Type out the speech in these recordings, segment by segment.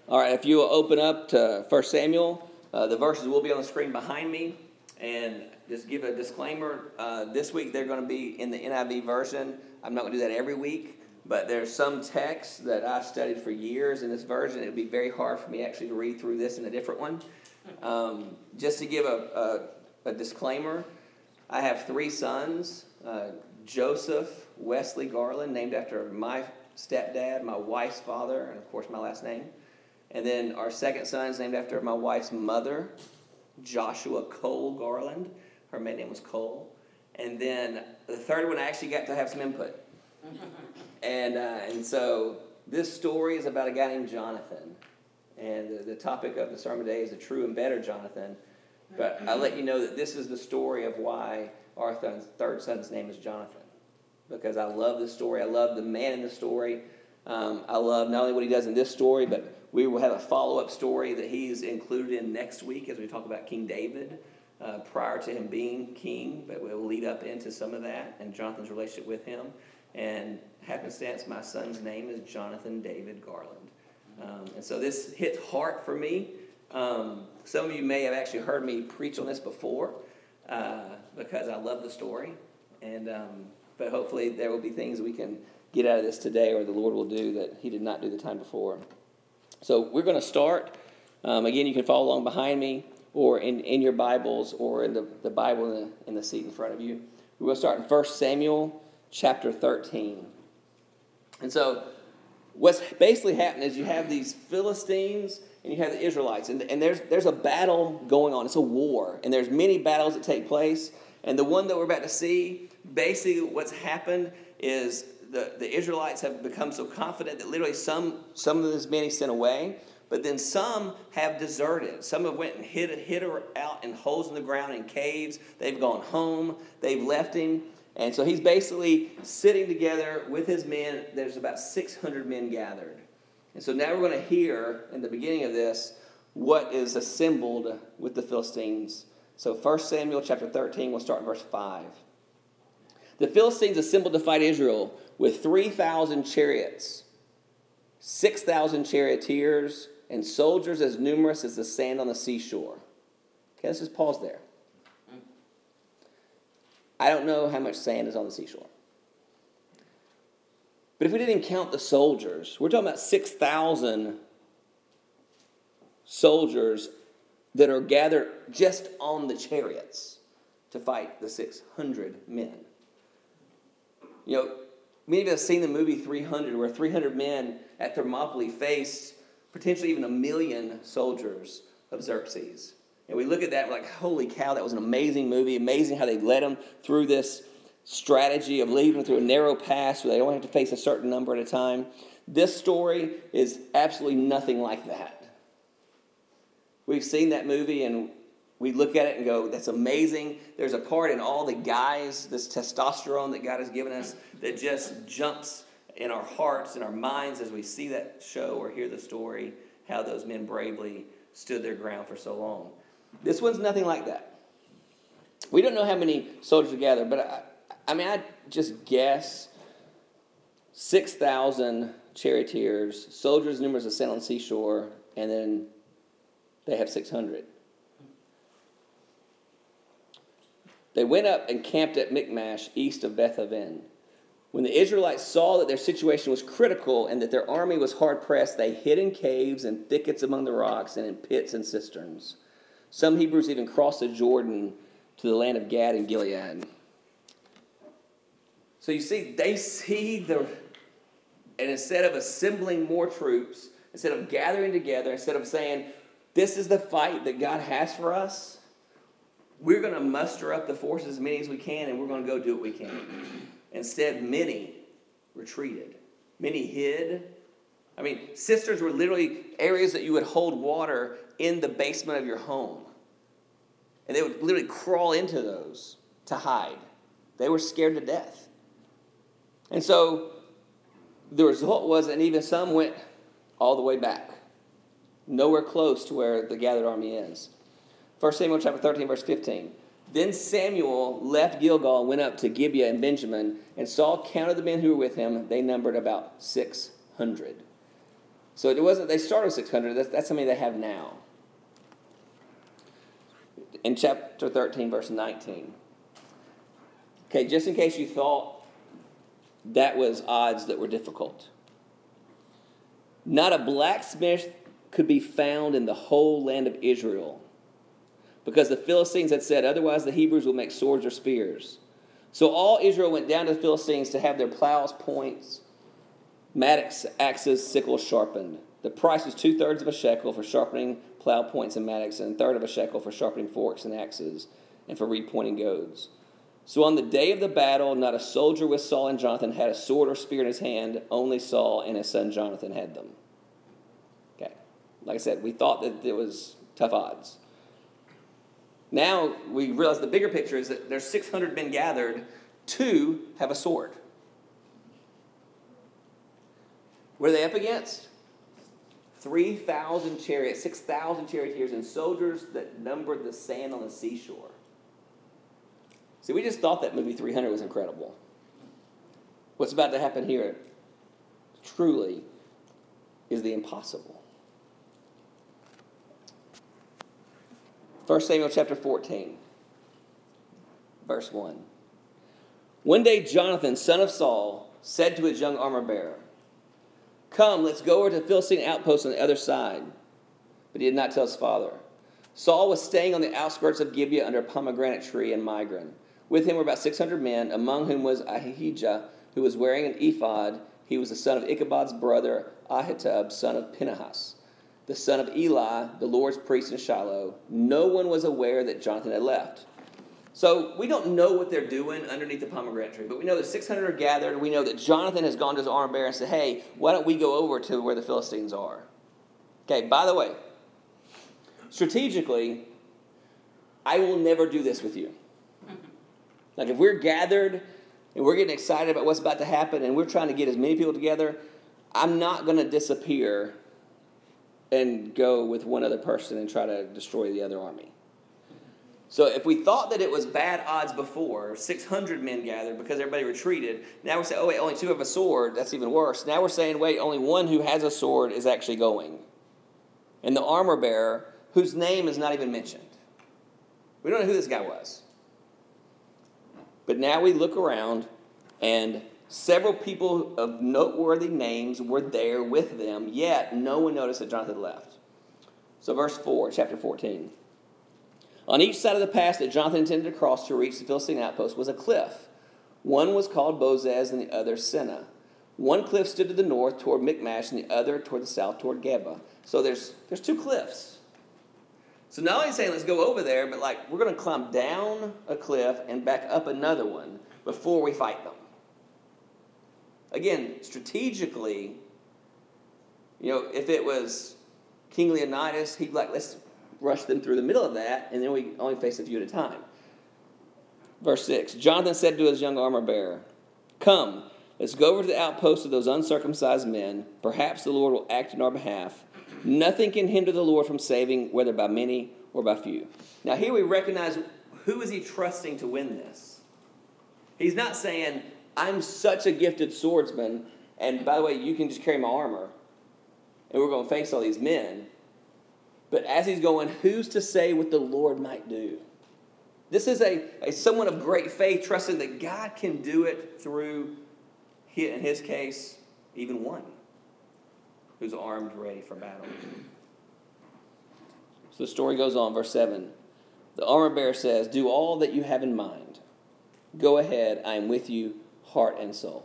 All right, if you will open up to 1 Samuel, the verses will be on the screen behind me. And just give a disclaimer, this week they're going to be in the NIV version. I'm not going to do that every week, but there's some text that I've studied for years in this version. It would be very hard for me actually to read through this in a different one. Just to give a disclaimer, I have 3 sons, Joseph Wesley Garland, named after my stepdad, my wife's father, and of course my last name. And then our second son is named after my wife's mother, Joshua Cole Garland. Her maiden name was Cole. And then the third one, I actually got to have some input. And so this story is about a guy named Jonathan. And the topic of the sermon today is the true and better Jonathan. But I'll let you know that this is the story of why our third son's name is Jonathan. Because I love this story. I love the man in the story. I love not only what he does in this story, but we will have a follow-up story that he's included in next week as we talk about King David prior to him being king. But we'll lead up into some of that and Jonathan's relationship with him. And happenstance, my son's name is Jonathan David Garland. And so this hits heart for me. Some of you may have actually heard me preach on this before because I love the story. But hopefully there will be things we can get out of this today, or the Lord will do that he did not do the time before. So we're going to start. Again, you can follow along behind me or in your Bibles or in the Bible in the seat in front of you. We're going to start in 1 Samuel chapter 13. And so what's basically happened is you have these Philistines and you have the Israelites. And there's a battle going on. It's a war. And there's many battles that take place. And the one that we're about to see, basically what's happened is the Israelites have become so confident that literally some of this men he sent away, but then some have deserted. Some have went and hid her out in holes in the ground in caves. They've gone home. They've left him. And so he's basically sitting together with his men. There's about 600 men gathered. And so now we're going to hear in the beginning of this what is assembled with the Philistines. So 1 Samuel chapter 13, we'll start in verse 5. The Philistines assembled to fight Israel with 3,000 chariots, 6,000 charioteers, and soldiers as numerous as the sand on the seashore. Okay, let's just pause there. I don't know how much sand is on the seashore. But if we didn't count the soldiers, we're talking about 6,000 soldiers that are gathered just on the chariots to fight the 600 men. You know, many of us have seen the movie 300, where 300 men at Thermopylae faced potentially even 1 million soldiers of Xerxes. And we look at that and we're like, holy cow, that was an amazing movie. Amazing how they led them through this strategy of leading them through a narrow pass where they only have to face a certain number at a time. This story is absolutely nothing like that. We've seen that movie and we look at it and go, that's amazing. There's a part in all the guys, this testosterone that God has given us, that just jumps in our hearts and our minds as we see that show or hear the story, how those men bravely stood their ground for so long. This one's nothing like that. We don't know how many soldiers are gathered, but I just guess 6,000 charioteers, soldiers numerous as sand on the seashore, and then they have 600. They went up and camped at Michmash, east of Beth-aven. When the Israelites saw that their situation was critical and that their army was hard-pressed, they hid in caves and thickets among the rocks and in pits and cisterns. Some Hebrews even crossed the Jordan to the land of Gad and Gilead. So you see, they see and instead of assembling more troops, instead of gathering together, instead of saying, this is the fight that God has for us, we're going to muster up the forces as many as we can, and we're going to go do what we can. Instead, many retreated. Many hid. I mean, cisterns were literally areas that you would hold water in the basement of your home. And they would literally crawl into those to hide. They were scared to death. And so the result was, and even some went all the way back. Nowhere close to where the gathered army is. 1 Samuel chapter 13, verse 15. Then Samuel left Gilgal and went up to Gibeah and Benjamin, and Saul counted the men who were with him. They numbered about 600. So it wasn't, they started with 600. That's how many they have now. In chapter 13, verse 19. Okay, just in case you thought that was odds that were difficult. Not a blacksmith could be found in the whole land of Israel, because the Philistines had said, otherwise the Hebrews will make swords or spears. So all Israel went down to the Philistines to have their plows, points, mattocks, axes, sickles sharpened. The price was 2/3 of a shekel for sharpening plow points and mattocks, and 1/3 of a shekel for sharpening forks and axes, and for repointing goads. So on the day of the battle, not a soldier with Saul and Jonathan had a sword or spear in his hand. Only Saul and his son Jonathan had them. Okay, like I said, we thought that it was tough odds. Now we realize the bigger picture is that there's 600 men gathered to have a sword. What are they up against? 3,000 chariots, 6,000 charioteers, and soldiers that numbered the sand on the seashore. See, we just thought that movie 300 was incredible. What's about to happen here truly is the impossible. 1 Samuel chapter 14, verse 1. One day Jonathan, son of Saul, said to his young armor-bearer, "Come, let's go over to the Philistine outpost on the other side." But he did not tell his father. Saul was staying on the outskirts of Gibeah under a pomegranate tree in Migron. With him were about 600 men, among whom was Ahijah, who was wearing an ephod. He was the son of Ichabod's brother, Ahitub, son of Phinehas, the son of Eli, the Lord's priest in Shiloh. No one was aware that Jonathan had left. So we don't know what they're doing underneath the pomegranate tree, but we know that 600 are gathered. We know that Jonathan has gone to his armor bearer and said, hey, why don't we go over to where the Philistines are? Okay, by the way, strategically, I will never do this with you. Like if we're gathered and we're getting excited about what's about to happen and we're trying to get as many people together, I'm not going to disappear and go with one other person and try to destroy the other army. So if we thought that it was bad odds before, 600 men gathered because everybody retreated, now we're saying, oh wait, only 2 have a sword, that's even worse. Now we're saying, wait, only 1 who has a sword is actually going. And the armor bearer, whose name is not even mentioned. We don't know who this guy was. But now we look around, and several people of noteworthy names were there with them, yet no one noticed that Jonathan left. So verse 4, chapter 14. On each side of the pass that Jonathan intended to cross to reach the Philistine outpost was a cliff. One was called Bozez and the other Seneh. One cliff stood to the north toward Michmash and the other toward the south toward Geba. So there's 2 cliffs. So not only saying let's go over there, but like we're going to climb down a cliff and back up another one before we fight them. Again, strategically, if it was King Leonidas, he'd like, let's rush them through the middle of that, and then we only face a few at a time. Verse 6, Jonathan said to his young armor-bearer, "Come, let's go over to the outpost of those uncircumcised men. Perhaps the Lord will act in our behalf. Nothing can hinder the Lord from saving, whether by many or by few." Now here we recognize who is he trusting to win this. He's not saying, I'm such a gifted swordsman, and by the way, you can just carry my armor, and we're going to face all these men. But as he's going, who's to say what the Lord might do? This is a someone of great faith, trusting that God can do it through, in his case, even one who's armed, ready for battle. So the story goes on, verse 7. The armor bearer says, "Do all that you have in mind. Go ahead, I am with you, heart and soul."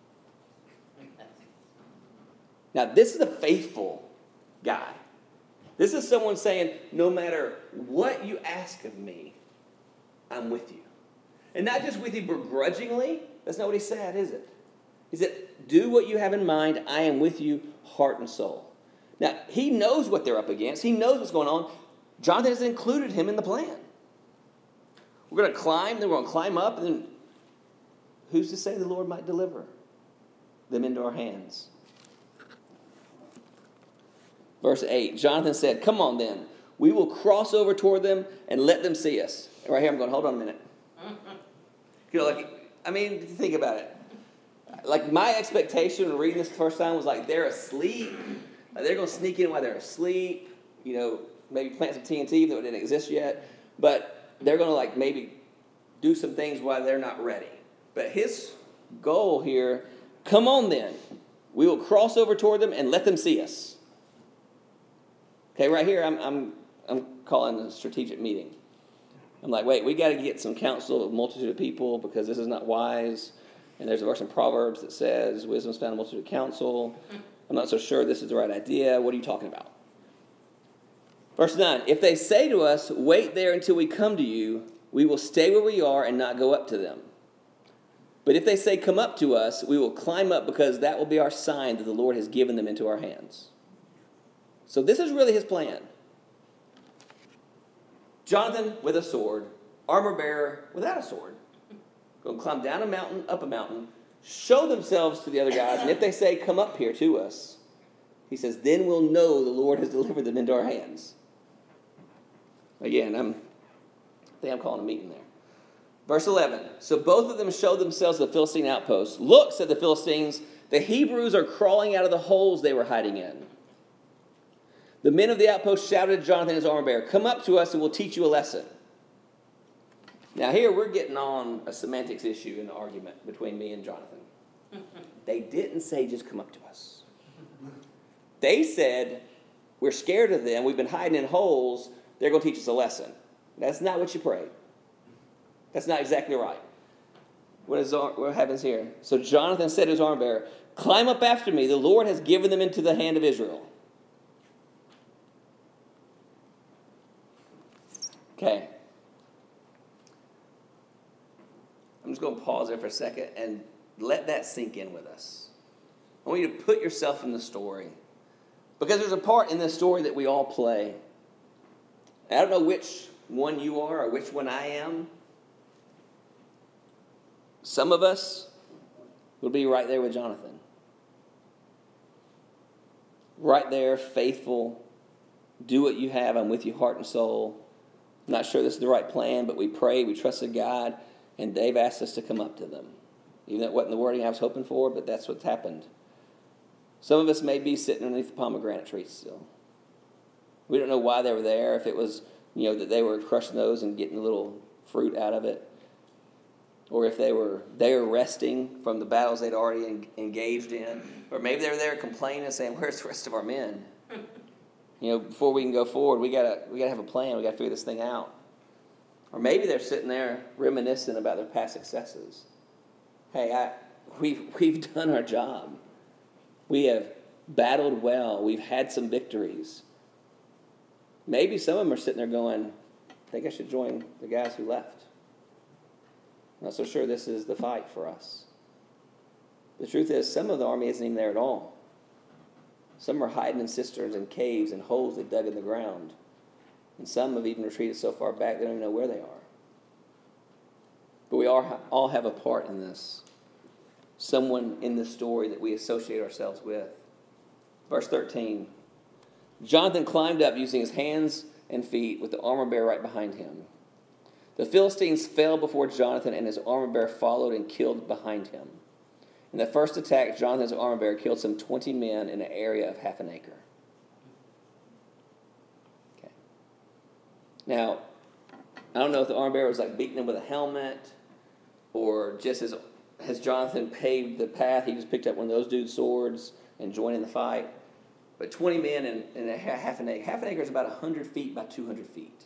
Now, this is a faithful guy. This is someone saying, no matter what you ask of me, I'm with you. And not just with you begrudgingly. That's not what he said, is it? He said, do what you have in mind. I am with you, heart and soul. Now, he knows what they're up against. He knows what's going on. Jonathan has included him in the plan. We're going to climb, then we're going to climb up, and then who's to say the Lord might deliver them into our hands? Verse 8, Jonathan said, "Come on then, we will cross over toward them and let them see us." And right here I'm going, hold on a minute. Think about it. Like my expectation when reading this the first time was like they're asleep. They're going to sneak in while they're asleep, maybe plant some TNT that didn't exist yet. But they're going to maybe do some things while they're not ready. But his goal here, come on then. We will cross over toward them and let them see us. Okay, right here I'm calling a strategic meeting. I'm like, wait, we got to get some counsel of a multitude of people because this is not wise. And there's a verse in Proverbs that says, wisdom is found in a multitude of counsel. I'm not so sure this is the right idea. What are you talking about? Verse 9, if they say to us, wait there until we come to you, we will stay where we are and not go up to them. But if they say, come up to us, we will climb up because that will be our sign that the Lord has given them into our hands. So this is really his plan. Jonathan with a sword, armor bearer without a sword, going to climb down a mountain, up a mountain, show themselves to the other guys, and if they say, come up here to us, he says, then we'll know the Lord has delivered them into our hands. Again, I think I'm calling a meeting there. Verse 11, so both of them showed themselves to the Philistine outposts. Look, said the Philistines, the Hebrews are crawling out of the holes they were hiding in. The men of the outpost shouted to Jonathan, his armor bearer, come up to us and we'll teach you a lesson. Now here we're getting on a semantics issue in the argument between me and Jonathan. They didn't say just come up to us. They said, we're scared of them, we've been hiding in holes, they're going to teach us a lesson. That's not what you prayed. That's not exactly right. What happens here? So Jonathan said to his armor bearer, climb up after me, the Lord has given them into the hand of Israel. Okay. I'm just going to pause there for a second and let that sink in with us. I want you to put yourself in the story. Because there's a part in this story that we all play. I don't know which one you are or which one I am. Some of us would be right there with Jonathan. Right there, faithful. Do what you have. I'm with you heart and soul. I'm not sure this is the right plan, but we prayed, we trusted God, and Dave asked us to come up to them. Even though it wasn't the wording I was hoping for, but that's what's happened. Some of us may be sitting underneath the pomegranate tree still. We don't know why they were there, if it was, that they were crushing those and getting a little fruit out of it, or if they were resting from the battles they'd already engaged in, or maybe they were there complaining and saying, where's the rest of our men? Before we can go forward, we gotta have a plan. We gotta figure this thing out. Or maybe they're sitting there reminiscing about their past successes. Hey, we've done our job. We have battled well. We've had some victories. Maybe some of them are sitting there going, I think I should join the guys who left. I'm not so sure this is the fight for us. The truth is, some of the army isn't even there at all. Some are hiding in cisterns and caves and holes they dug in the ground. And some have even retreated so far back they don't even know where they are. But we all have a part in this. Someone in the story that we associate ourselves with. Verse 13. Jonathan climbed up using his hands and feet with the armor bearer right behind him. The Philistines fell before Jonathan, and his armor bearer followed and killed behind him. In the first attack, Jonathan's armor bearer killed some 20 men in an area of half an acre. Okay. Now, I don't know if the armor bearer was beating him with a helmet, or just as Jonathan paved the path, he just picked up one of those dudes' swords and joined in the fight. But 20 men in a half an acre. Half an acre is about 100 feet by 200 feet.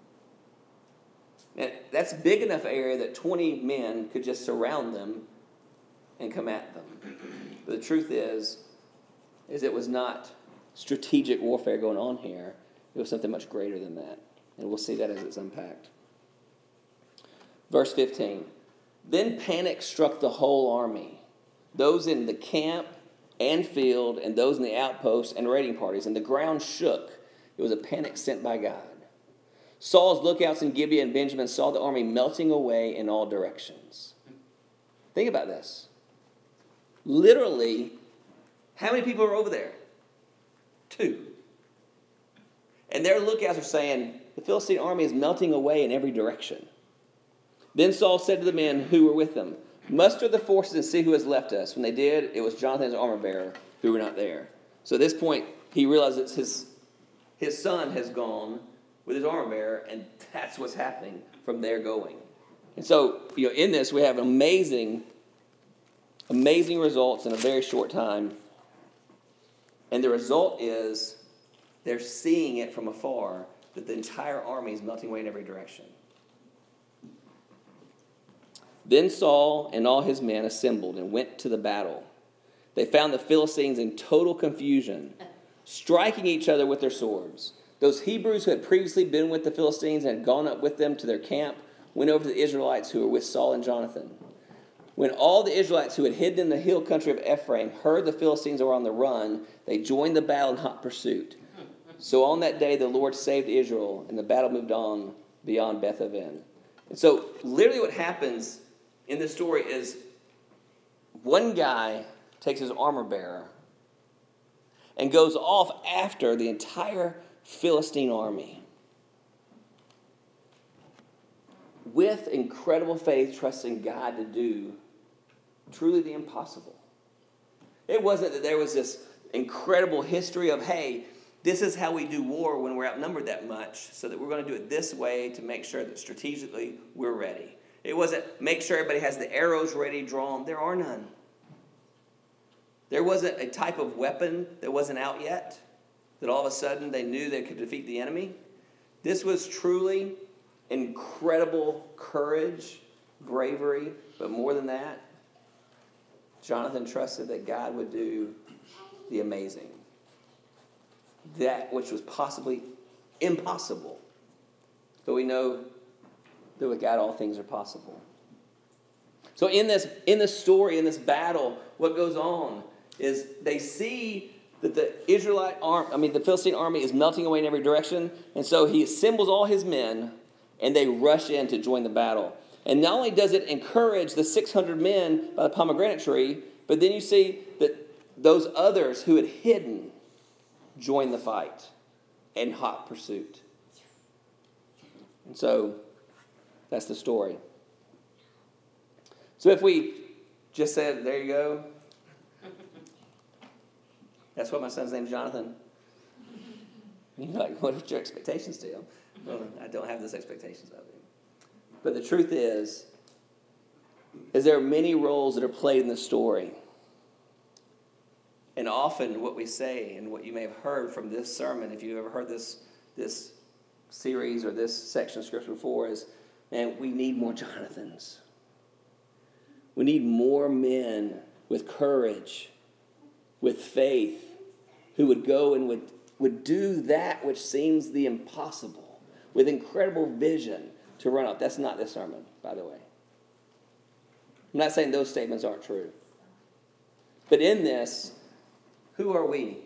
And that's a big enough area that 20 men could just surround them and come at them. But the truth is it was not strategic warfare going on here. It was something much greater than that. And we'll see that as it's unpacked. Verse 15. Then panic struck the whole army, those in the camp and field, and those in the outposts and raiding parties, and the ground shook. It was a panic sent by God. Saul's lookouts in Gibeah and Benjamin saw the army melting away in all directions. Think about this. Literally, how many people are over there? 2. And their lookouts are saying, the Philistine army is melting away in every direction. Then Saul said to the men who were with him, muster the forces and see who has left us. When they did, it was Jonathan's armor bearer who were not there. So at this point, he realizes his son has gone with his armor bearer, and that's what's happening from there going. And so, in this, we have amazing results in a very short time. And the result is they're seeing it from afar, that the entire army is melting away in every direction. Then Saul and all his men assembled and went to the battle. They found the Philistines in total confusion, striking each other with their swords. Those Hebrews who had previously been with the Philistines and had gone up with them to their camp went over to the Israelites who were with Saul and Jonathan. When all the Israelites who had hidden in the hill country of Ephraim heard the Philistines were on the run, they joined the battle in hot pursuit. So on that day the Lord saved Israel, and the battle moved on beyond Beth-aven. And so literally what happens in this story is one guy takes his armor bearer and goes off after the entire Philistine army with incredible faith, trusting God to do truly the impossible. It wasn't that there was this incredible history of, hey, this is how we do war when we're outnumbered that much, so that we're going to do it this way to make sure that strategically we're ready. It wasn't make sure everybody has the arrows ready, drawn. There are none. There wasn't a type of weapon that wasn't out yet, that all of a sudden they knew they could defeat the enemy. This was truly incredible courage, bravery, but more than that, Jonathan trusted that God would do the amazing. That which was possibly impossible. But we know that with God all things are possible. So in this story, in this battle, what goes on is they see that the the Philistine army is melting away in every direction, and so he assembles all his men, and they rush in to join the battle. And not only does it encourage the 600 men by the pomegranate tree, but then you see that those others who had hidden join the fight in hot pursuit. And so that's the story. So if we just said, there you go, that's what my son's name is, Jonathan. You're like, what are your expectations to him? Well, I don't have those expectations of him. But the truth is there are many roles that are played in the story. And often what we say, and what you may have heard from this sermon, if you've ever heard this series or this section of Scripture before, is, man, we need more Jonathans. We need more men with courage, with faith, who would go and would do that which seems the impossible, with incredible vision to run up. That's not this sermon, by the way. I'm not saying those statements aren't true. But in this, who are we?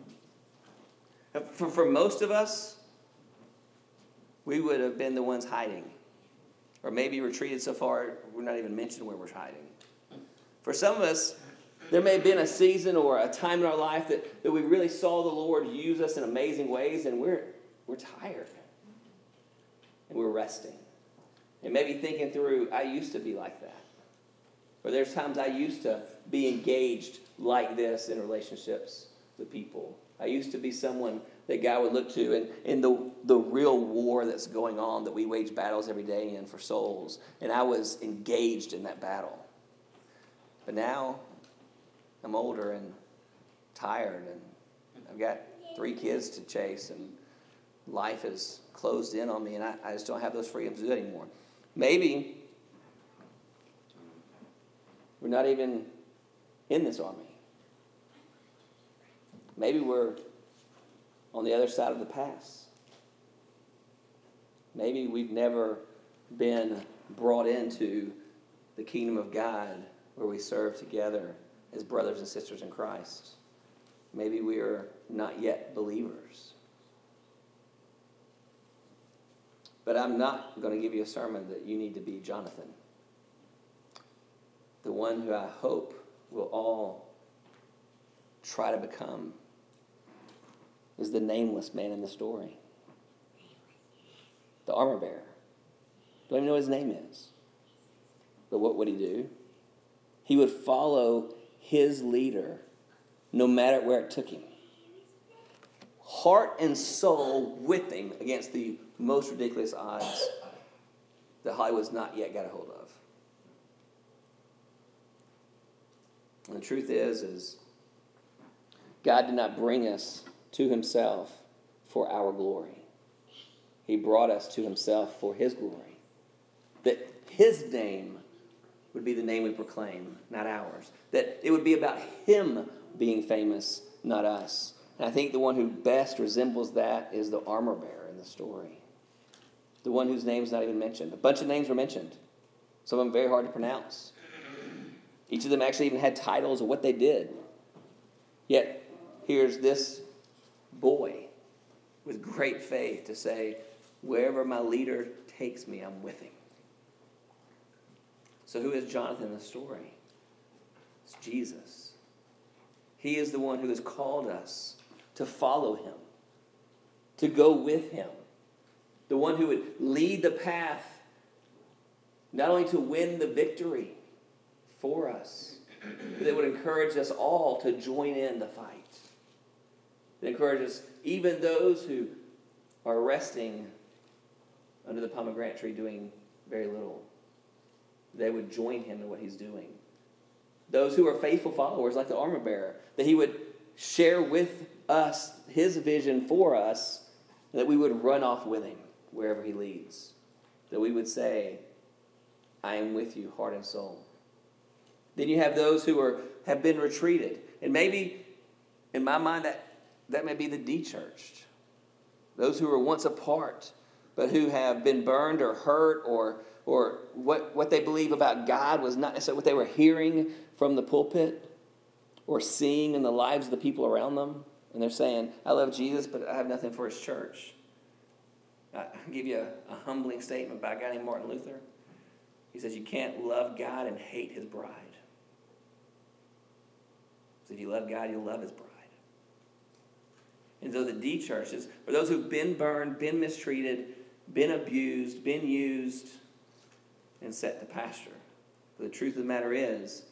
For most of us, we would have been the ones hiding. Or maybe retreated so far, we're not even mentioning where we're hiding. For some of us, there may have been a season or a time in our life that we really saw the Lord use us in amazing ways, and we're tired. And we're resting. And maybe thinking through, I used to be like that. Or there's times I used to be engaged like this in relationships with people. I used to be someone that God would look to in the real war that's going on, that we wage battles every day in for souls. And I was engaged in that battle. But now I'm older and tired, and I've got 3 kids to chase, and life is closed in on me, and I just don't have those freedoms to do it anymore. Maybe we're not even in this army. Maybe we're on the other side of the pass. Maybe we've never been brought into the kingdom of God where we serve together as brothers and sisters in Christ. Maybe we are not yet believers. But I'm not going to give you a sermon that you need to be Jonathan. The one who I hope we'll all try to become is the nameless man in the story. The armor bearer. Don't even know what his name is. But what would he do? He would follow his leader no matter where it took him. heart and soul with him against the most ridiculous odds that Hollywood's not yet got a hold of. And the truth is God did not bring us to himself for our glory. He brought us to himself for his glory. That his name would be the name we proclaim, not ours. That it would be about him being famous, not us. And I think the one who best resembles that is the armor bearer in the story. The one whose name's not even mentioned. A bunch of names were mentioned. Some of them very hard to pronounce. Each of them actually even had titles of what they did. Yet, here's this boy with great faith to say, wherever my leader takes me, I'm with him. So who is Jonathan in the story? It's Jesus. He is the one who has called us to follow him, to go with him. The one who would lead the path, not only to win the victory for us, but that would encourage us all to join in the fight. It encourages even those who are resting under the pomegranate tree doing very little. They would join him in what he's doing. Those who are faithful followers, like the armor bearer, that he would share with us his vision for us, and that we would run off with him wherever he leads. That we would say, I am with you, heart and soul. Then you have those who have been retreated. And maybe, in my mind, that may be the de-churched. Those who were once apart, but who have been burned or hurt, or what they believe about God was not necessarily what they were hearing from the pulpit or seeing in the lives of the people around them. And they're saying, I love Jesus, but I have nothing for his church. I'll give you a humbling statement by a guy named Martin Luther. He says, you can't love God and hate his bride. So if you love God, you'll love his bride. And so the de-churches are those who've been burned, been mistreated, been abused, been used, and set to pasture. But the truth of the matter is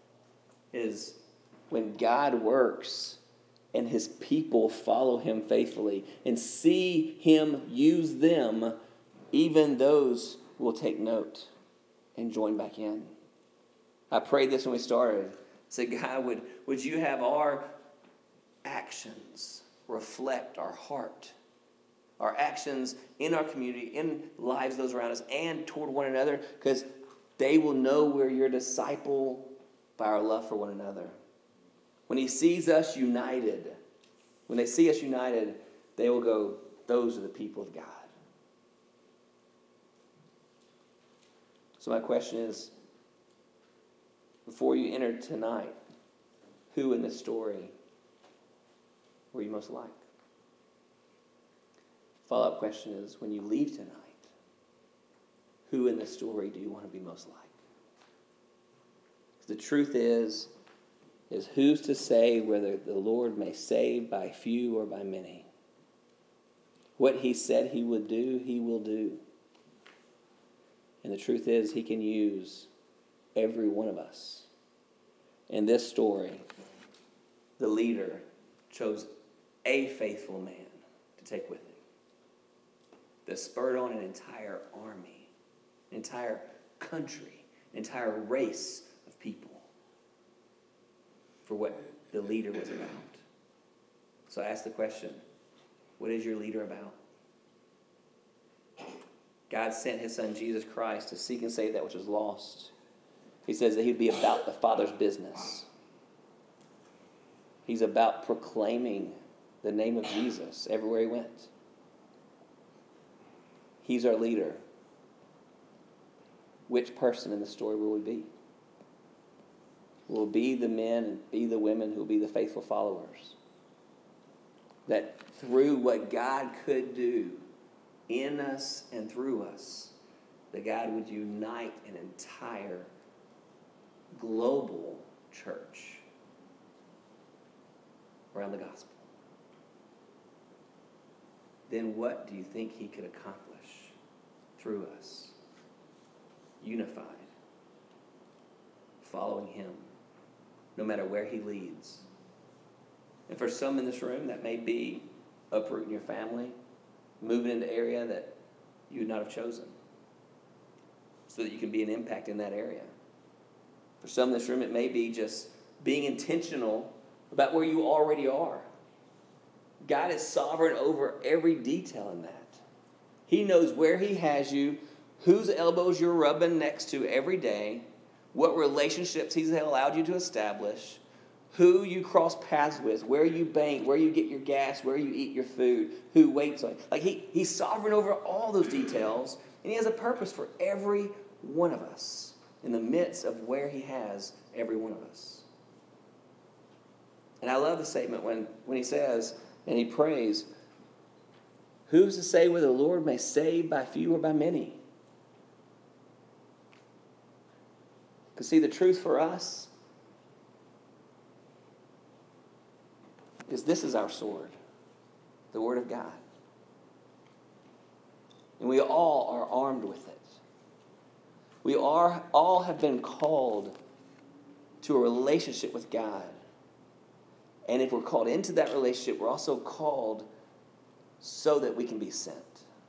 when God works and his people follow him faithfully and see him use them, even those will take note and join back in. I prayed this when we started. I said, God, would you have our actions reflect our heart? Our actions in our community, in lives of those around us, and toward one another, because they will know we're your disciple by our love for one another. When he sees us united, when they see us united, they will go, those are the people of God. So my question is, before you enter tonight, who in this story were you most like? Follow-up question is, when you leave tonight, who in this story do you want to be most like? The truth is who's to say whether the Lord may save by few or by many? What he said he would do, he will do. And the truth is, he can use every one of us. In this story, the leader chose a faithful man to take with him, that spurred on an entire army, an entire country, an entire race of people for what the leader was about. So I ask the question, what is your leader about? God sent his son Jesus Christ to seek and save that which was lost. He says that he'd be about the Father's business. He's about proclaiming the name of Jesus everywhere he went. He's our leader. Which person in the story will we be? Will be the men and be the women who will be the faithful followers? That through what God could do in us and through us, that God would unite an entire global church around the gospel. Then what do you think he could accomplish through us? Unified, following him, no matter where he leads. And for some in this room, that may be uprooting your family, moving into an area that you would not have chosen, so that you can be an impact in that area. For some in this room, it may be just being intentional about where you already are. God is sovereign over every detail in that. He knows where He has you, whose elbows you're rubbing next to every day, what relationships He's allowed you to establish, who you cross paths with, where you bank, where you get your gas, where you eat your food, who waits on you. Like He's sovereign over all those details, and He has a purpose for every one of us in the midst of where He has every one of us. And I love the statement when He says, and He prays, who's to say whether the Lord may save by few or by many? Because see, the truth for us is this is our sword, the Word of God. And we all are armed with it. We all have been called to a relationship with God. And if we're called into that relationship, we're also called so that we can be sent.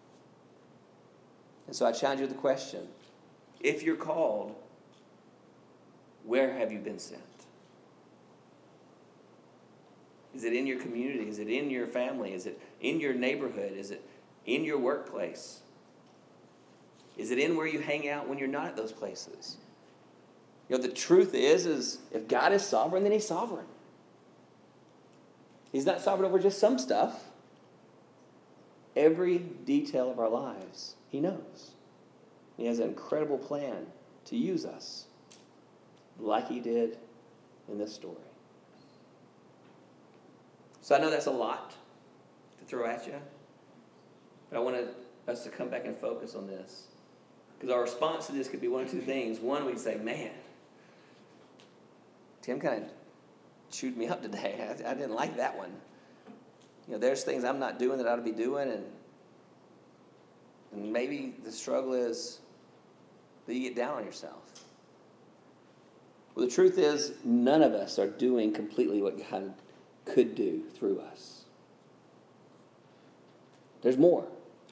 And so I challenge you with the question, if you're called, where have you been sent? Is it in your community? Is it in your family? Is it in your neighborhood? Is it in your workplace? Is it in where you hang out when you're not at those places? You know, the truth is if God is sovereign, then He's sovereign. He's not sovereign over just some stuff. Every detail of our lives, He knows. He has an incredible plan to use us, like He did in this story. So I know that's a lot to throw at you, but I wanted us to come back and focus on this. Because our response to this could be one of two things. One, we'd say, man, Tim kind of chewed me up today. I didn't like that one. You know, there's things I'm not doing that I ought to be doing, and maybe the struggle is that you get down on yourself. Well, the truth is, none of us are doing completely what God could do through us. There's more.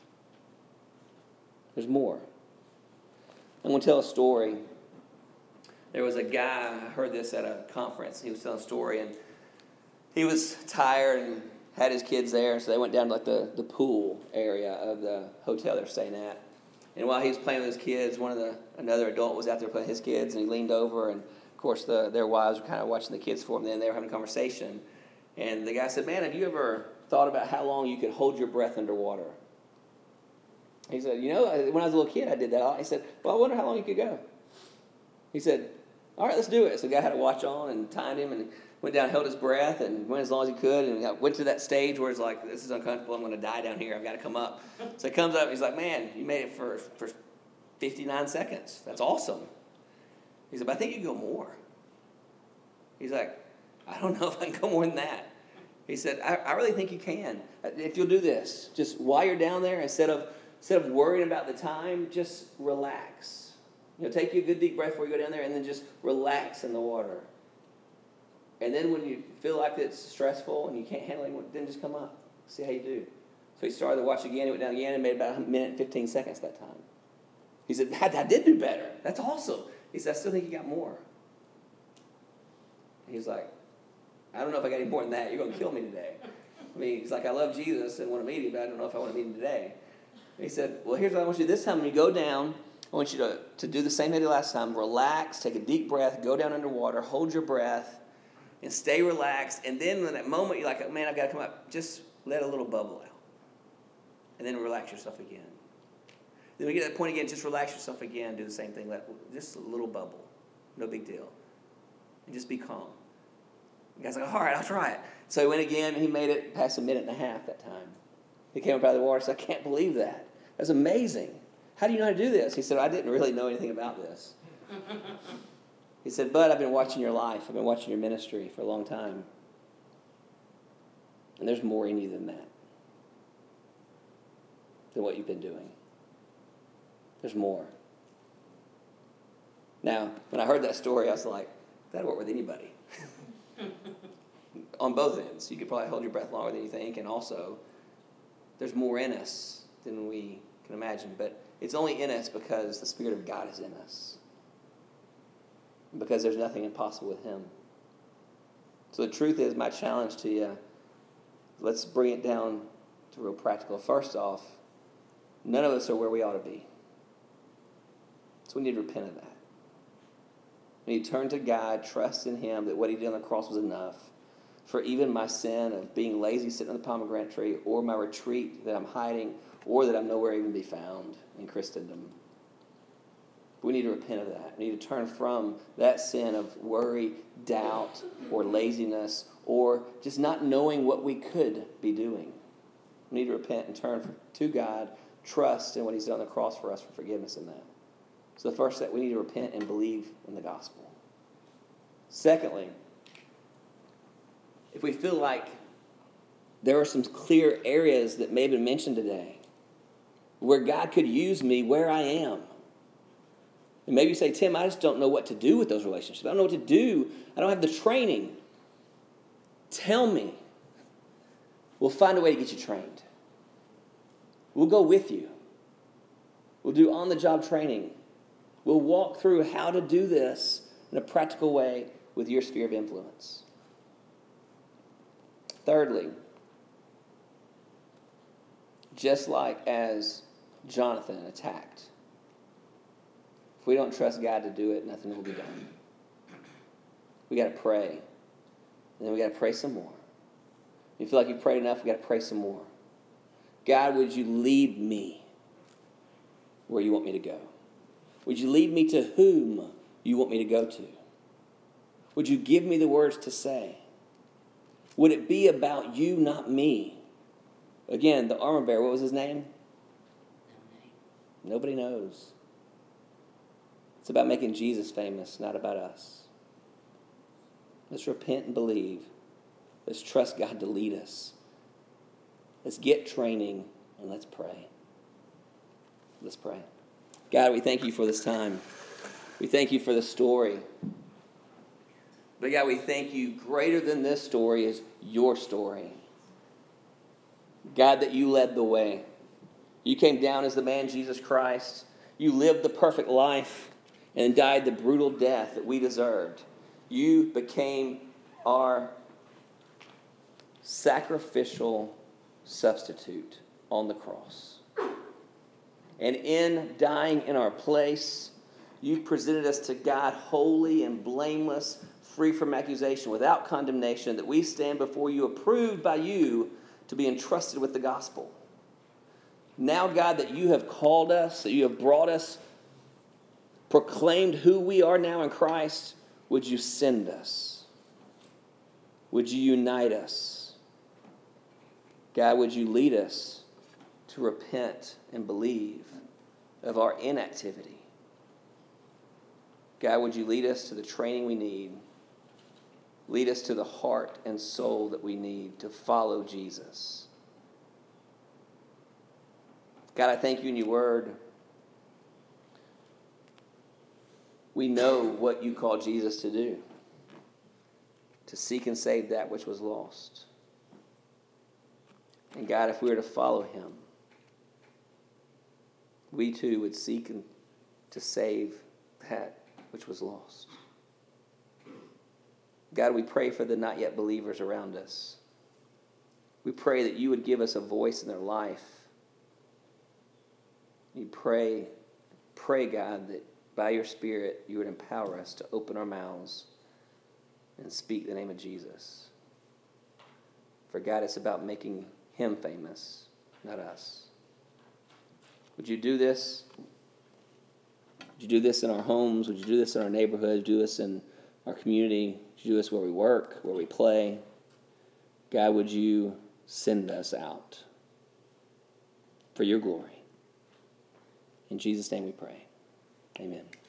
There's more. I'm going to tell a story. There was a guy, I heard this at a conference. He was telling a story, and he was tired and had his kids there, so they went down to like the pool area of the hotel they're staying at. And while he was playing with his kids, another adult was out there playing with his kids, and he leaned over, and of course their wives were kind of watching the kids for him. Then they were having a conversation, and the guy said, "Man, have you ever thought about how long you could hold your breath underwater?" He said, "You know, when I was a little kid, I did that a lot." He said, "Well, I wonder how long you could go." He said, "All right, let's do it." So the guy had a watch on and timed him, and went down, held his breath, and went as long as he could, and went to that stage where it's like, this is uncomfortable, I'm going to die down here, I've got to come up. So he comes up, and he's like, "Man, you made it for 59 seconds. That's awesome." He said, "But I think you can go more." He's like, "I don't know if I can go more than that." He said, I really think you can. If you'll do this, just while you're down there, instead of worrying about the time, just relax. You know, take you a good deep breath before you go down there, and then just relax in the water. And then when you feel like it's stressful and you can't handle it, then just come up. See how you do. So he started the watch again. He went down again and made about a minute and 15 seconds that time. He said, I did do better. That's awesome. He said, "I still think you got more." He's like, "I don't know if I got any more than that. You're going to kill me today." I mean, he's like, "I love Jesus and want to meet him, but I don't know if I want to meet him today." And he said, "Well, here's what I want you to do this time. When you go down, I want you to do the same thing you did last time. Relax, take a deep breath, go down underwater, hold your breath, and stay relaxed. And then in that moment, you're like, oh, man, I've got to come up. Just let a little bubble out. And then relax yourself again. Then we get to that point again, just relax yourself again. Do the same thing. Just a little bubble. No big deal. And just be calm." The guy's like, "All right, I'll try it." So he went again, and he made it past a minute and a half that time. He came up out of the water and said, "I can't believe that. That's amazing. How do you know how to do this?" He said, "I didn't really know anything about this." He said, "But I've been watching your life. I've been watching your ministry for a long time. And there's more in you than that. Than what you've been doing. There's more." Now, when I heard that story, I was like, that'd work with anybody. On both ends. You could probably hold your breath longer than you think, and also there's more in us than we can imagine, but it's only in us because the Spirit of God is in us. Because there's nothing impossible with Him. So the truth is, my challenge to you, let's bring it down to real practical. First off, none of us are where we ought to be. So we need to repent of that. We need to turn to God, trust in Him that what He did on the cross was enough for even my sin of being lazy sitting on the pomegranate tree, or my retreat that I'm hiding, or that I'm nowhere even to be found in Christendom. We need to repent of that. We need to turn from that sin of worry, doubt, or laziness, or just not knowing what we could be doing. We need to repent and turn to God, trust in what He's done on the cross for us for forgiveness in that. So the first step, we need to repent and believe in the gospel. Secondly, if we feel like there are some clear areas that may have been mentioned today where God could use me where I am, and maybe you say, Tim, I just don't know what to do with those relationships. I don't know what to do. I don't have the training. Tell me. We'll find a way to get you trained. We'll go with you. We'll do on-the-job training. We'll walk through how to do this in a practical way with your sphere of influence. Thirdly, just like as Jonathan attacked, if we don't trust God to do it, nothing will be done. We got to pray. And then we got to pray some more. If you feel like you've prayed enough, we got to pray some more. God, would you lead me where you want me to go? Would you lead me to whom you want me to go to? Would you give me the words to say? Would it be about you, not me? Again, the armor bearer, what was his name? Nobody knows. It's about making Jesus famous, not about us. Let's repent and believe. Let's trust God to lead us. Let's get training and let's pray. Let's pray. God, we thank you for this time. We thank you for the story. But God, we thank you, greater than this story is your story. God, that you led the way. You came down as the man Jesus Christ. You lived the perfect life and died the brutal death that we deserved. You became our sacrificial substitute on the cross. And in dying in our place, you presented us to God holy and blameless, free from accusation, without condemnation, that we stand before you approved by you to be entrusted with the gospel. Now, God, that you have called us, that you have brought us, proclaimed who we are now in Christ, would you send us? Would you unite us? God, would you lead us to repent and believe of our inactivity? God, would you lead us to the training we need? Lead us to the heart and soul that we need to follow Jesus. God, I thank you in your word. We know what you called Jesus to do, to seek and save that which was lost. And God, if we were to follow him, we too would seek to save that which was lost. God, we pray for the not yet believers around us. We pray that you would give us a voice in their life. We pray, God, that by your Spirit you would empower us to open our mouths and speak the name of Jesus. For God, it's about making him famous, not us. Would you do this? Would you do this in our homes? Would you do this in our neighborhood? Would you do this in our community? Would you do this where we work, where we play? God, would you send us out for your glory? In Jesus' name we pray. Amen.